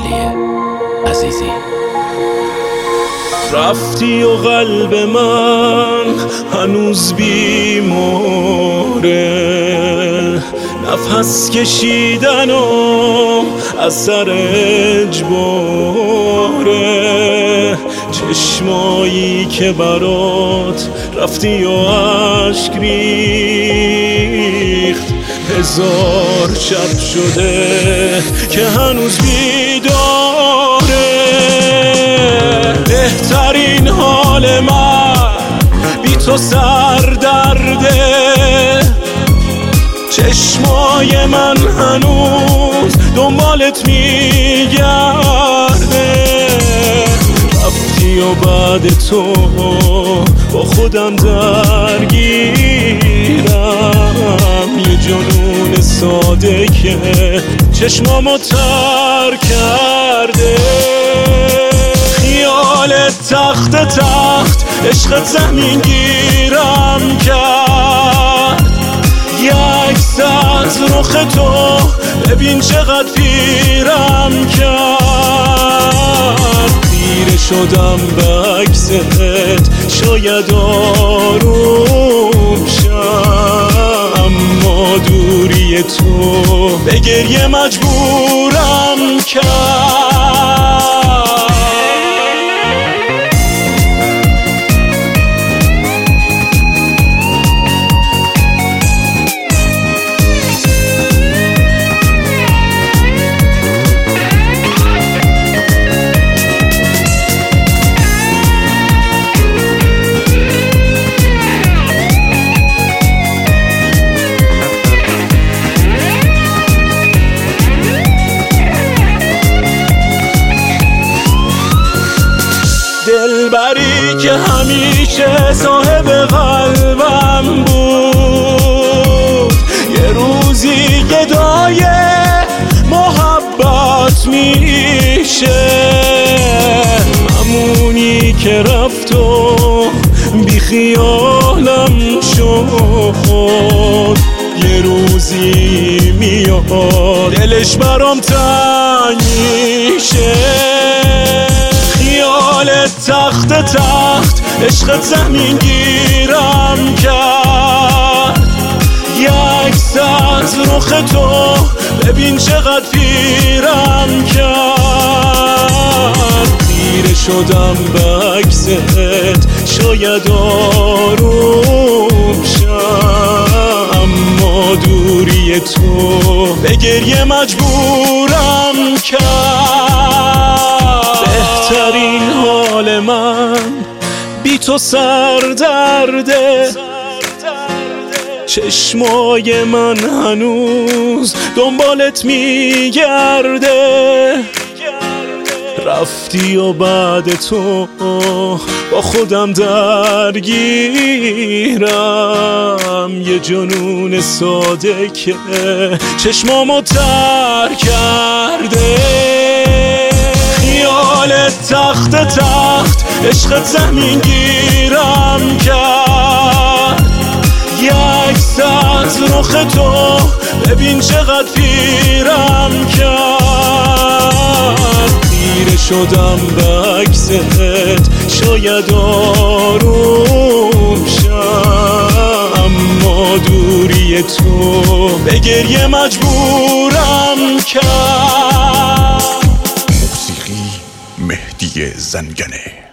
علی عزیزی. رفتی و قلب من هنوز بیماره، نفس کشیدن و اثر اجباره، چشمایی که برات رفتی و عشق ریخت، هزار شب شده که هنوز بیداره. بهترین حال من بی تو سردرده، چشمای من هنوز دنبالت میگرده. رفتی و بعد تو با خودم درگیرم، یه جنون ساده که چشمامو تر کرده. خیالت تخت عشقت زمین گیرم کرد، یک عکس از رخ تو ببین چقدر پیرم کرد. خیره شدم به عکست شاید آروم شم، اما دوری تو به گریه مجبورم کرد. دلبری که همیشه صاحب قلبم بود، یه روزی گدای محبت میشه. همونی که رفت و بی خیالم شد، یه روزی میاد دلش برام تنگ میشه. تخت عشقت زمین گیرم کرد، یک عکس از رخ تو ببین چقدر پیرم کرد. خیره شدم به عکست شاید آروم شم، اما دوری تو به گریه مجبورم کرد. بهترین حال من بی تو سردرده، چشمای من هنوز دنبالت میگرده. رفتی و بعد تو با خودم درگیرم، یه جنون ساده که چشمامو تر کرده. تخت عشقت زمین گیرم کرد، یک عکس از رخ تو ببین چقدر پیرم کرد. خیره شدم به عکست شاید آروم شم، اما دوری تو به گریه مجبورم کرد. مهدی زنگنه.